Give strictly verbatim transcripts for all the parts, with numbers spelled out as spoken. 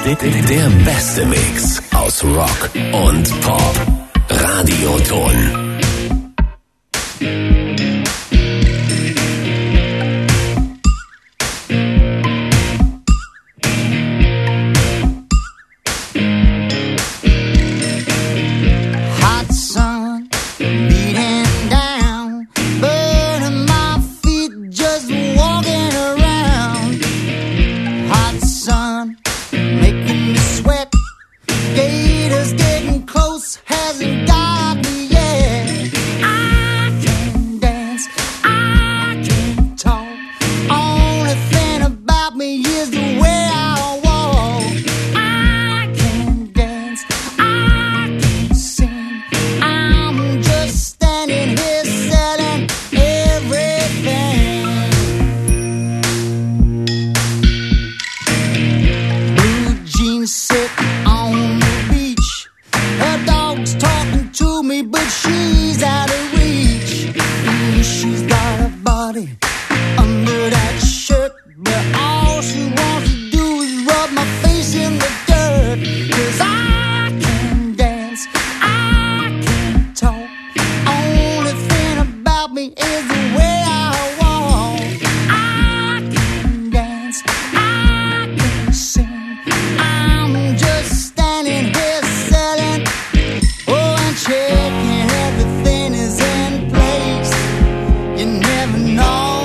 Der beste Mix aus Rock und Pop. Radioton. Checking everything is in place. You never know.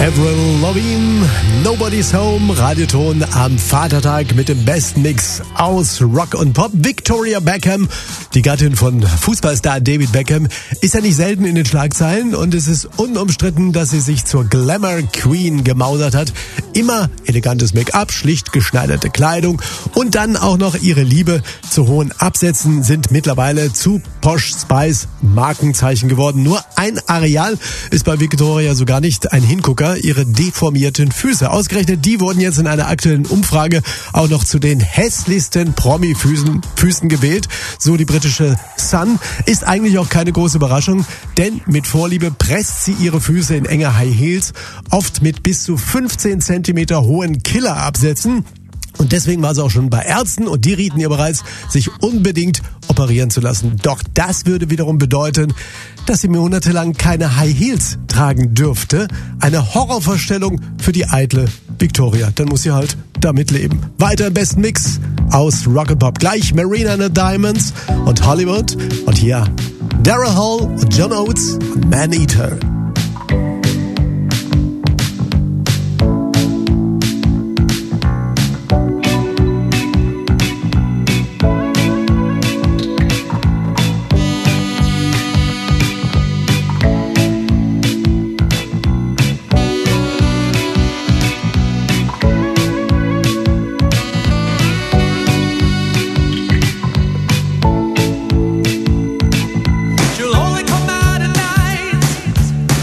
Avril Lavigne, Nobody's Home, Radioton am Vatertag mit dem besten Mix aus Rock und Pop. Victoria Beckham, die Gattin von Fußballstar David Beckham, ist ja nicht selten in den Schlagzeilen und es ist unumstritten, dass sie sich zur Glamour Queen gemausert hat. Immer elegantes Make-up, schlicht geschneiderte Kleidung und dann auch noch ihre Liebe zu hohen Absätzen sind mittlerweile zu Posh Spice Markenzeichen geworden. Nur ein Areal ist bei Victoria sogar nicht ein Hingucker, ihre deformierten Füße. Ausgerechnet die wurden jetzt in einer aktuellen Umfrage auch noch zu den hässlichsten Promi-Füßen Füßen gewählt. So die britische Sun. Ist eigentlich auch keine große Überraschung, denn mit Vorliebe presst sie ihre Füße in enge High Heels, oft mit bis zu fünfzehn Zentimeter hohen Killerabsätzen. Und deswegen war sie auch schon bei Ärzten und die rieten ihr bereits, sich unbedingt operieren zu lassen. Doch das würde wiederum bedeuten, dass sie monatelang keine High Heels tragen dürfte. Eine Horrorvorstellung für die eitle Victoria. Dann muss sie halt damit leben. Weiter im besten Mix aus Rock and Pop. Gleich Marina and the Diamonds und Hollywood. Und hier Daryl Hall und John Oates und Man Eater. You'll only come out at night.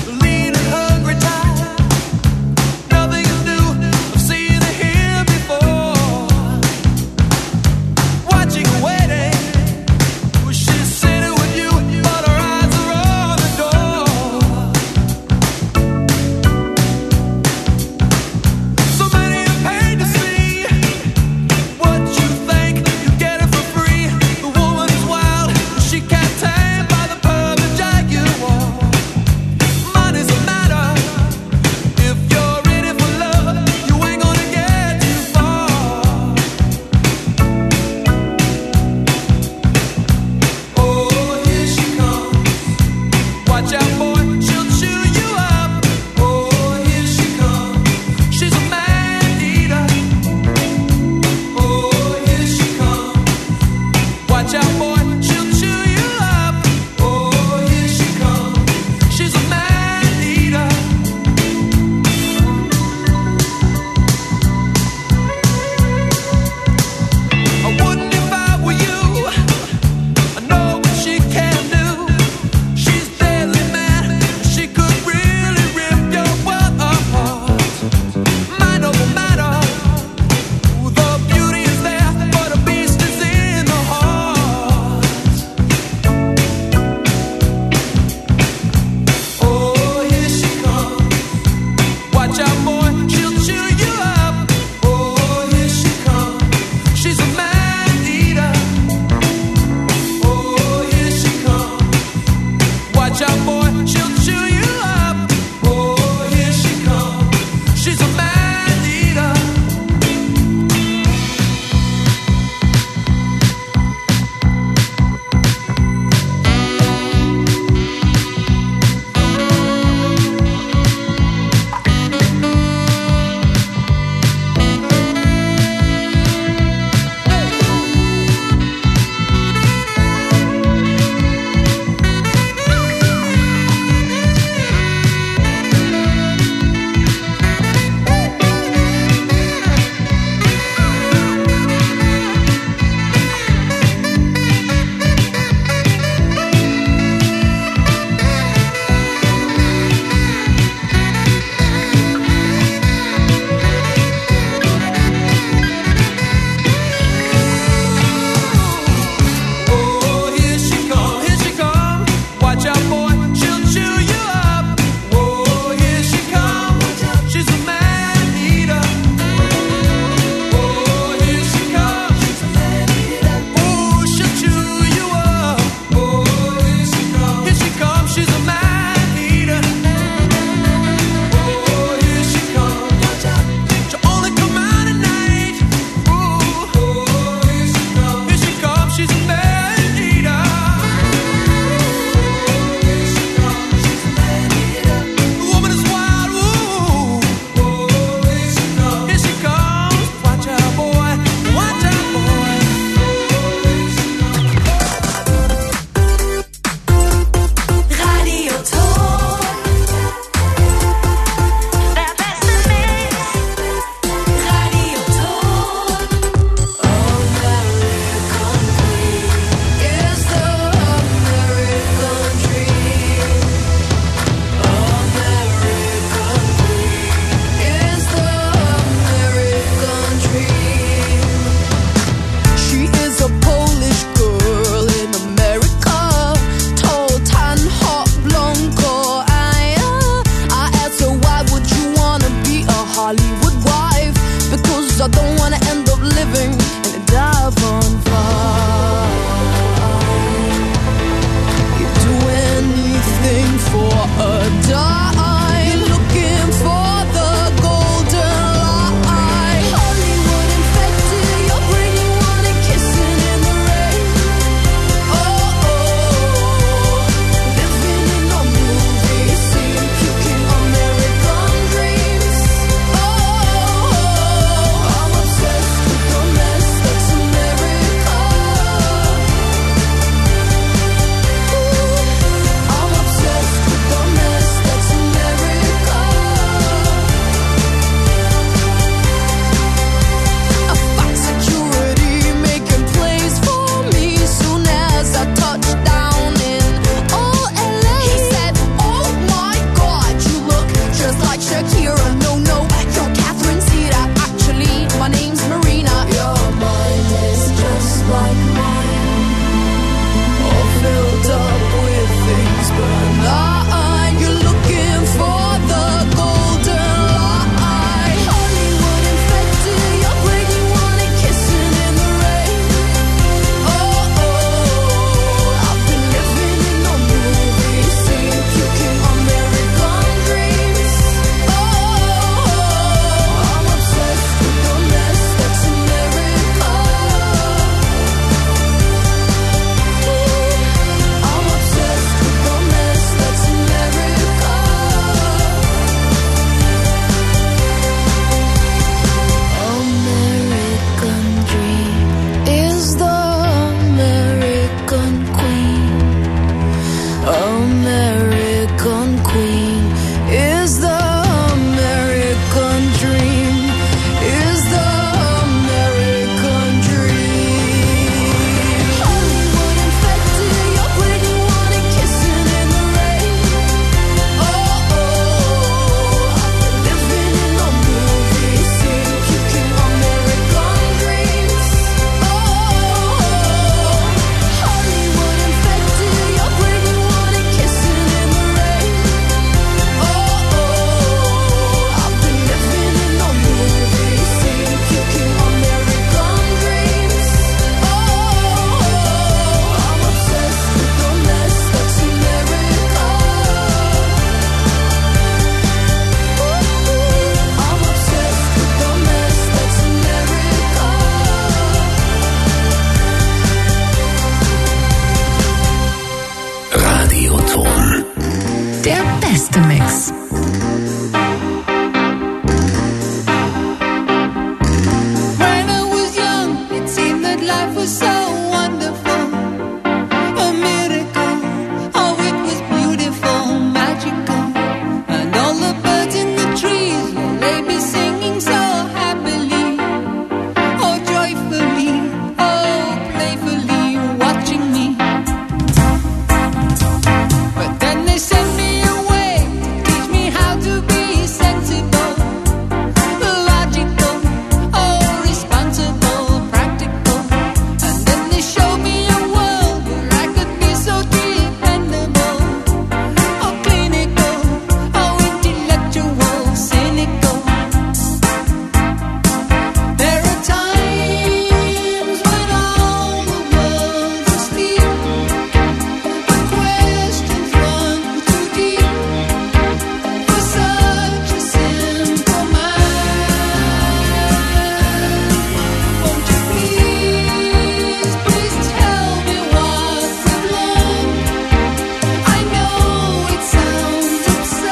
beste Mix.